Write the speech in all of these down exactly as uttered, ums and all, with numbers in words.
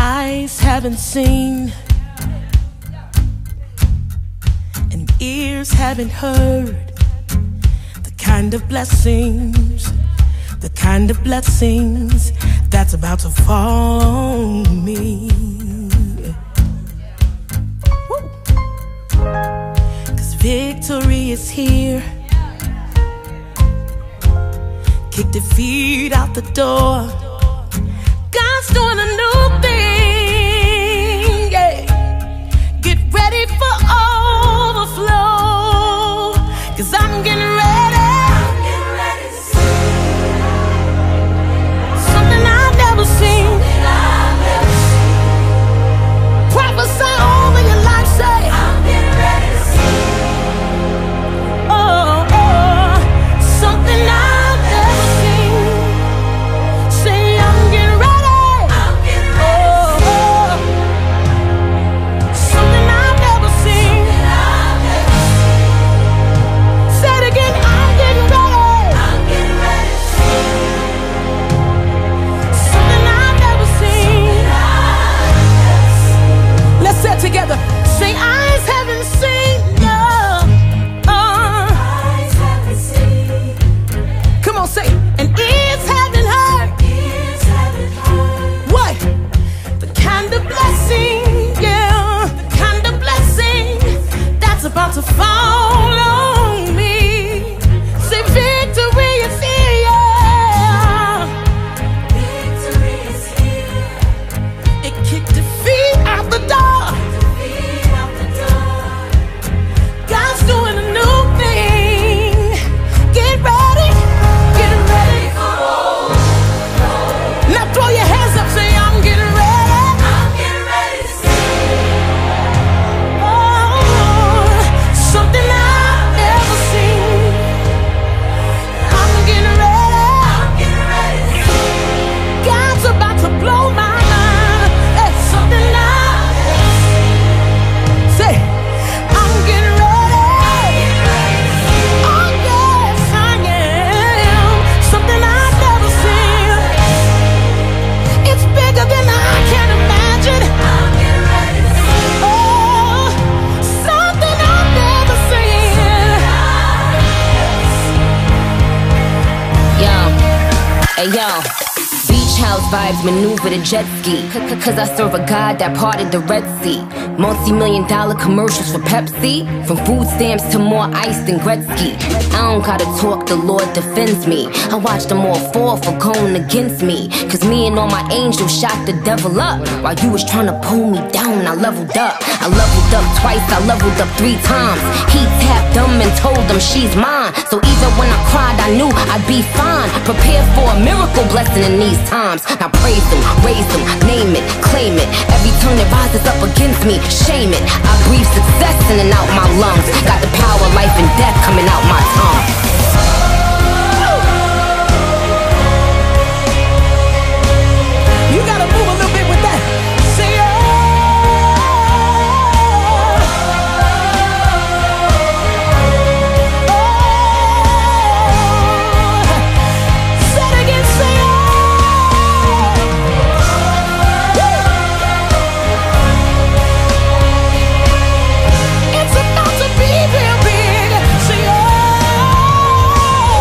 Eyes haven't seen, and ears haven't heard the kind of blessings, the kind of blessings that's about to fall on me. Woo. 'Cause victory is here. Kick defeat out the door. God's doing a new thing, yeah. Get ready for overflow, 'cause I'm getting ready. I'm getting ready to see something I've never seen. Something I've never seen. Prophesy over your life, say I'm getting ready to see. Oh, oh, something I've never seen. Say I'm getting ready. I'm getting ready. Oh, oh, something I've never seen. Something I've never seen. Say it again. I'm getting ready. I'm getting ready to see something I've never seen. Let's say it together. Say eyes haven't seen. No. Uh. Eyes haven't seen. Come on, say it. And ears haven't heard. Ears haven't heard. What? The kind of blessing, yeah, the kind of blessing that's about to fall on me. Say victory is here. Victory is here. It kicked defeat out the door. Defeat out the door. God's doing a new thing. Get ready. Get ready for overflow. Now throw your hands up, say I'm getting ready. I'm getting ready to see. Oh, something I've never seen. I'm getting ready. I'm getting ready to see. God's about to blow my mind. It's something I've never seen. Say, I'm getting ready. Oh yes, I am. Something I've never seen. It's bigger than I can imagine. I'm getting ready to see. Oh, something I've never seen. Yo, hey yo, beach house vibes maneuver the jet ski. C- c- Cause I serve a God that parted the Red Sea. Multi-million dollar commercials for Pepsi. From food stamps to more ice than Gretzky. I don't gotta talk, the Lord defends me. I watch them all fall for going against me. Cause me and all my angels shot the devil up. While you was trying to pull me down, I leveled up. I leveled up twice, I leveled up three times. He tapped them and told them she's mine. So even when I cried, I knew I'd be fine. Prepare for a miracle blessing in these times. Now praise him, raise him, name it, claim it. Every tongue that rises up against me, shame it. I breathe success in and out my lungs. Got the power of life and death coming out my tongue. You gotta move a little bit with that. Say oh. Oh. Say it again, say oh. It's about to be real big. Say oh.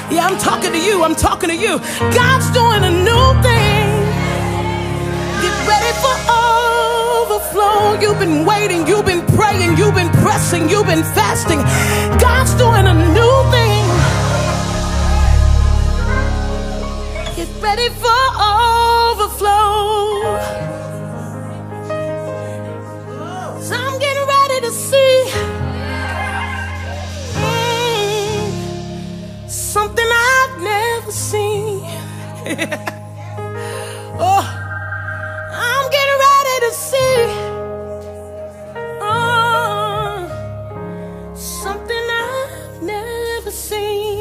Yeah, I'm talking to you, I'm talking to you. God's doing a new thing. Get ready for overflow. You've been waiting, you've been praying, you've been pressing, you've been fasting. God's doing a new thing. Get ready for overflow. So I'm getting ready to see mm, something I've never seen. Oh, I'm getting ready to see oh, something I've never seen.